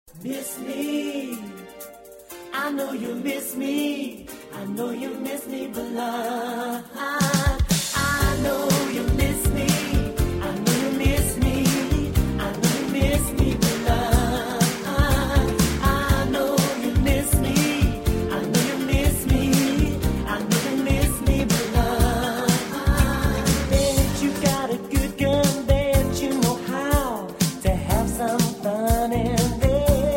Miss me, I know you miss me. I know you miss me, but I know you miss me. I know you miss me. I know you miss me, but I know you miss me. I know you miss me. I know you miss me, but bet you got a good gun, bet you know how to have some fun in there.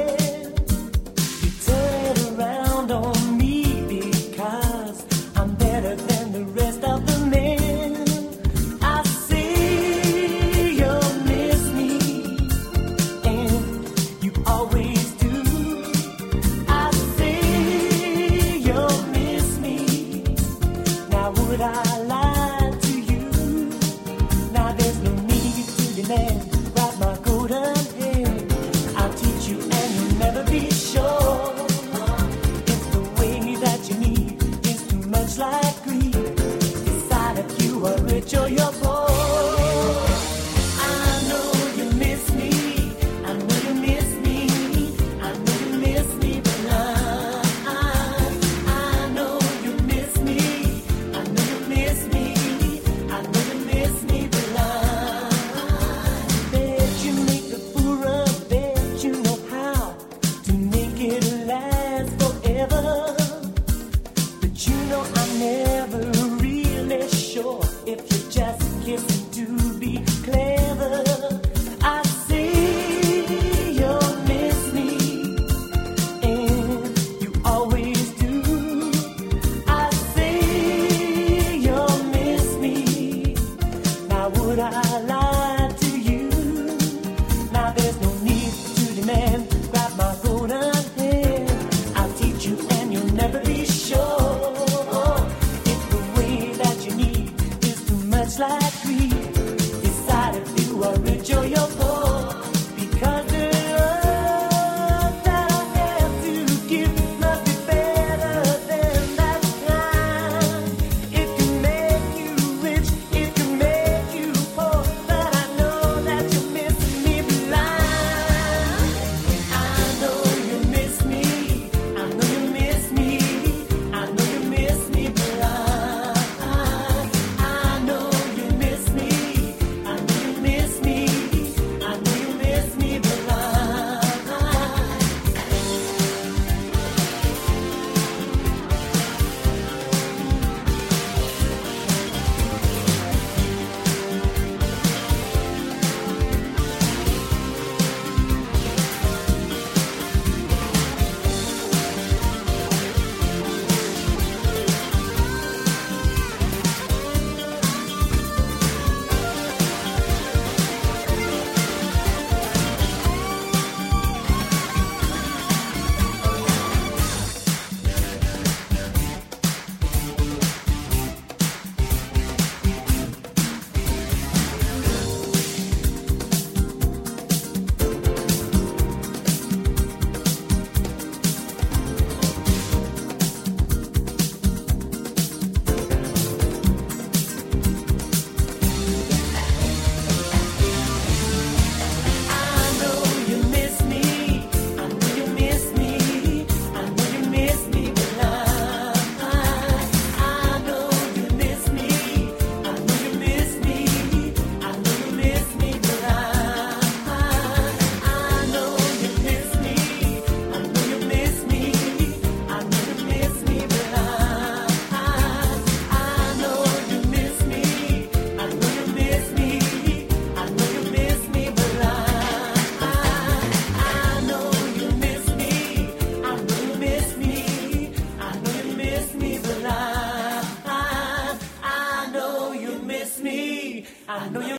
Would I lie to you? Now there's no need to demand. Grab my golden hand, I'll teach you and you'll never be sure. It's the way that you need, it's too much like greed. Decide if you are rich or you're poor. I know you miss me, I know you miss me, I know you miss me, but never really sure if you're just kissing to be clever. I see you miss me, and you always do. I see you miss me. Now would I lie to you? Now there's no need to demand. Grab my golden hand, I'll teach you and you'll never be sure. Like greed, decide if you are rich or you're poor. Because the love that I have to give must be better than that kind. It can make you rich, it can make you poor, but I know that you're missing me blind. I know you miss me, I know you miss me, I know you miss me blind. I know you